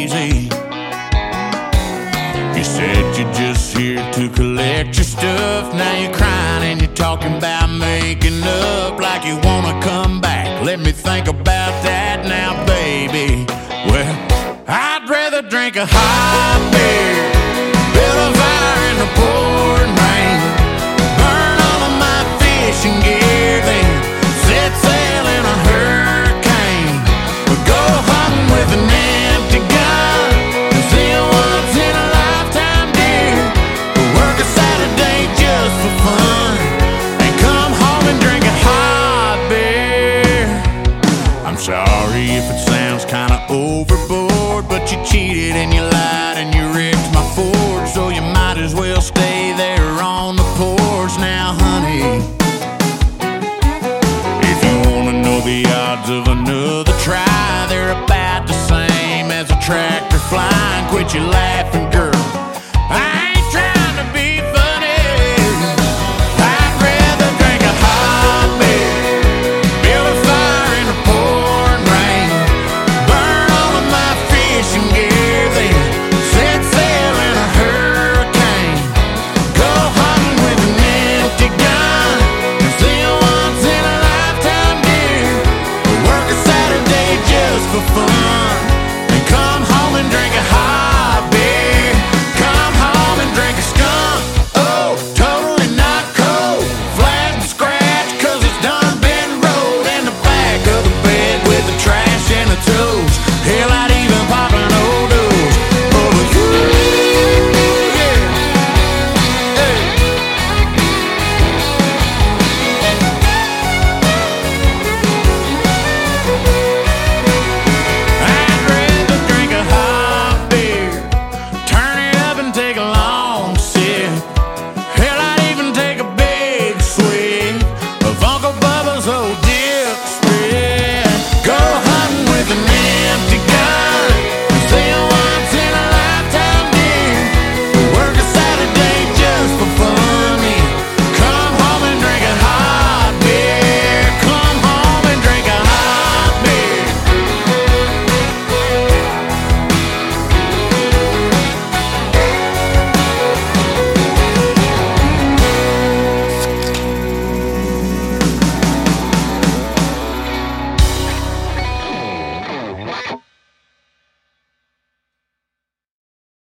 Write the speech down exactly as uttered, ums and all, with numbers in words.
crazy. You said you're just here to collect your stuff. Now you're crying and you're talking about making up, like you wanna come back. Let me think about that now, baby. Well, I'd rather drink a hot beer, build a fire in the pouring rain, burn all of my fishing gear, then set sail in a hurricane, or go home with an empty gun and see a once in a lifetime deer, or work a Saturday just for fun and come home and drink a hot beer. I'm sorry if it sounds kinda overboard, but you cheated and you lied and you ripped my Ford, so you might as well stay there on the porch now, honey. If you wanna know the odds of another try, they're about the same as a tractor flying. Quit your laughing,